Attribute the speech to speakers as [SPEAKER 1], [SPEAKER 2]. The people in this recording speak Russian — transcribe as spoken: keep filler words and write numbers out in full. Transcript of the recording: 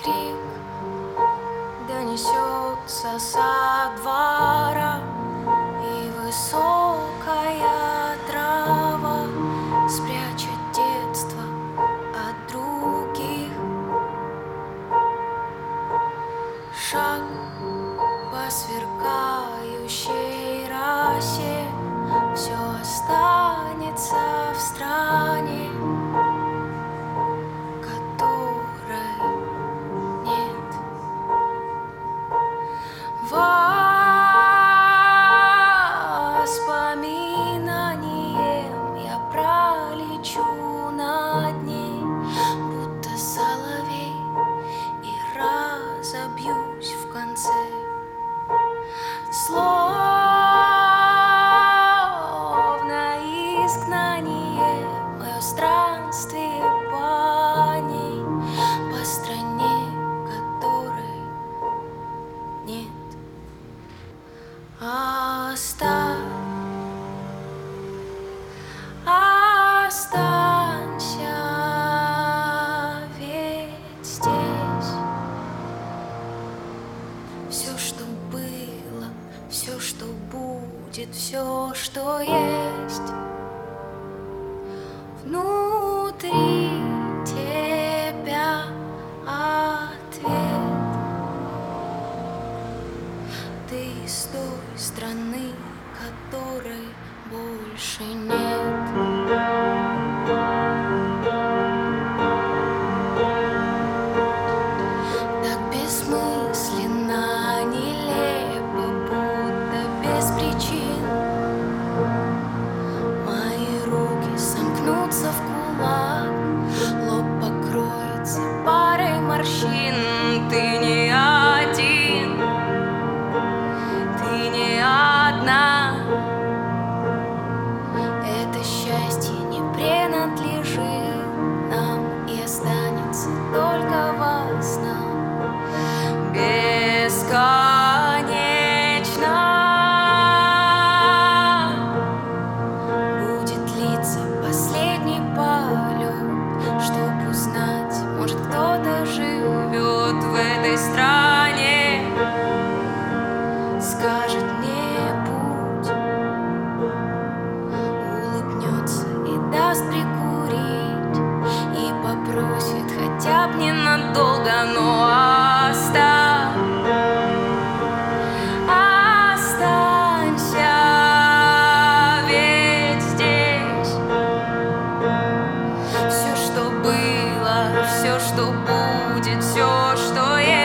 [SPEAKER 1] крик донесется со двора, и высокая трава спрячет детство от других. Шаг по сверкающей росе, все останется в стране, которой нет. Воспоминанием я пролечу над ней, будто соловей, и разобьюсь в конце. Словно изгнание, мое странствие по ней, по стране, которой нет. Оставь, останься, ведь здесь все, что было, все, что будет, все, что есть внутри тебя ответ. Ты из той страны, которой больше нет. Так бессмысленно, нелепо, будто без причин мои руки сомкнутся в кулак, лоб покроется парой морщин. Ты не один, ты не одна. Это счастье не принадлежит нам и останется только во снах. Бесконечно будет длиться последний полет, чтоб узнать, может, кто-то живет в этой стране. Скажет мне путь, улыбнется и даст прикурить, и попросит хотя бы ненадолго, но оставь, останься, ведь здесь все, что было, все, что будет, все, что есть.